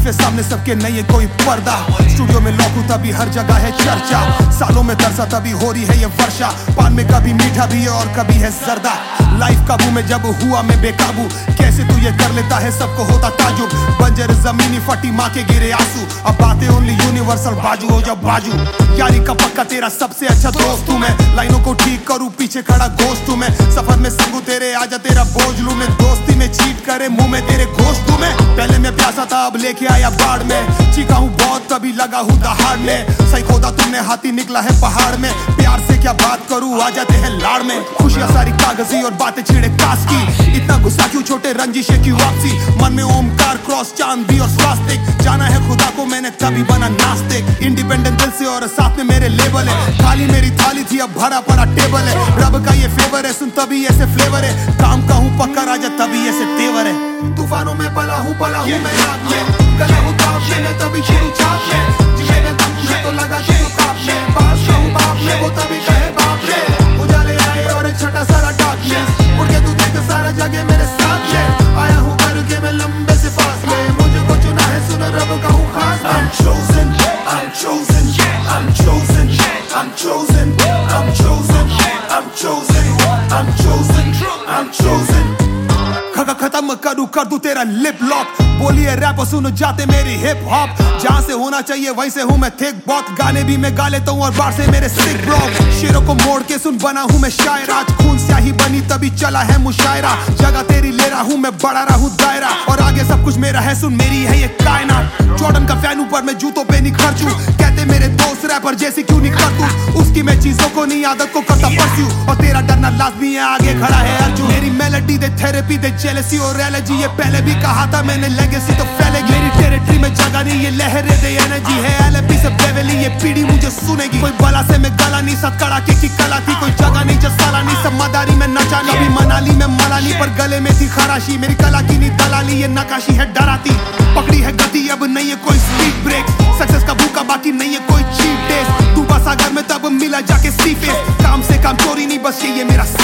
के सामने सबके नहीं है कोई पर्दा। स्टूडियो में लॉक हूं तभी हर जगह है चर्चा, सालों में तरसा तभी हो रही है ये वर्षा। पान में कभी मीठा भी है और कभी है जर्दा। लाइफ काबू में जब हुआ मैं बेकाबू, कैसे तू ये कर लेता है सबको होता ताजुब। बंजर जमीनी फटी माँ के गिरे आंसू, अब बातें ओनली यूनिवर्सल बाजू हो जब बाजू। यारी का पक्का तेरा सबसे अच्छा दोस्त हूँ मैं, लाइनों को ठीक करूँ पीछे खड़ा गोश्त हूँ मैं। सफर में संगू तेरे आजा तेरा बोझ लूं मैं, दोस्ती में चीट करे मुंह में तेरे गोश्त हूँ मैं। पहले मैं प्यासा था अब लेके आया बाढ़ में, चीखा हूँ बहुत तभी लगा हूँ दहाड़ने। सही खोदा तुमने हाथी निकला है पहाड़ में, प्यार से क्या बात करूँ आ जाते हैं लाड़ में। खुशियाँ सारी कागजी और बातें छिड़े कास की, इतना गुस्सा क्यों छोटे रंजिशे की वापसी। मन में ओमकार क्रॉस चांद भी और स्वास्तिक, जाना है खुदा को मैंने तभी बना नास्तिक। इंडिपेंडेंट दिल से और साथ में मेरे लेबल है, खाली मेरी थाली थी अब भरा पड़ा टेबल है। रब का ये फेवर है सुन तभी ऐसे फ्लेवर है, काम का हूँ पक्का राजा तभी ऐसे तेवर है। तूफानों में पला हूँ मैं आग में, गला हूँ ताप में तभी शुरू चाप में। जिसे मैं दम में तो लगा के काप में, बाप का हूँ बाप में वो तभी कहे बाप में। उजाले आए और एक छटा सारा डार्कनेस, उड़ के तू देख सारा जगह मेरे साथ में। आया हूँ करके मैं लंबे से फासले, मुझे को चुना है सुन रब का हूँ खास। I'm chosen, I'm chosen, I'm chosen, I'm chosen, I'm chosen, I'm chosen, I'm chosen, I'm chosen। खत्म करूं कर दूं तेरा लिप लॉक, बोलिए रैप सुन जाते मेरी हिप हॉप। जहां से होना चाहिए वहीं से हूं मैं थिक बहुत, गाने भी मैं गा लेता हूं और बार से मेरे सिक ब्लॉक। शेरों को मोड़ के सुन बना हूं मैं शायर, आज खून स्याही बनी तभी चला है मुशायरा। जगह तेरी ले रहा हूं मैं बढ़ा रहा हूं दायरा, और आगे सब कुछ मेरा है सुन मेरी है ये कायनात। जॉर्डन का फैन ऊपर मैं जूतों पे नहीं खर्चूं, कहते मेरे दोस्त रैपर जैसे क्यों नहीं कर तू। उसकी मैं चीजों को नहीं आदत को करता परस्यू, और तेरा डरना लाजमी है आगे खड़ा है अर्जुन। मेरी मेलोडी दे थेरेपी दे जेलसी और एलर्जी, ये पहले भी कहा था मैंने लेगेसी तो फैलेगी। मेरी टेरिटरी में जगह नहीं ये लहरें दे एनर्जी है, एलएपी से बेवली ये पीढ़ी मुझे सुनेगी। कोई बला से मैं गला नहीं साथ कड़ाके की कला थी, कोई जगह नहीं जसाला नहीं सब मदारी में नचा। कभी मनाली में मनाली पर गले में थी खराशी, मेरी कला की नहीं दलाली ये नकाशी है डराती। पकड़ी है गति अब नहीं है कोई स्पीड ब्रेक, सक्सेस का भूखा बाकी नहीं है कोई चीप डेज। डूबा सागर में तब मिला जाके सी फेस, काम से काम चोरी नहीं बस ये मेरा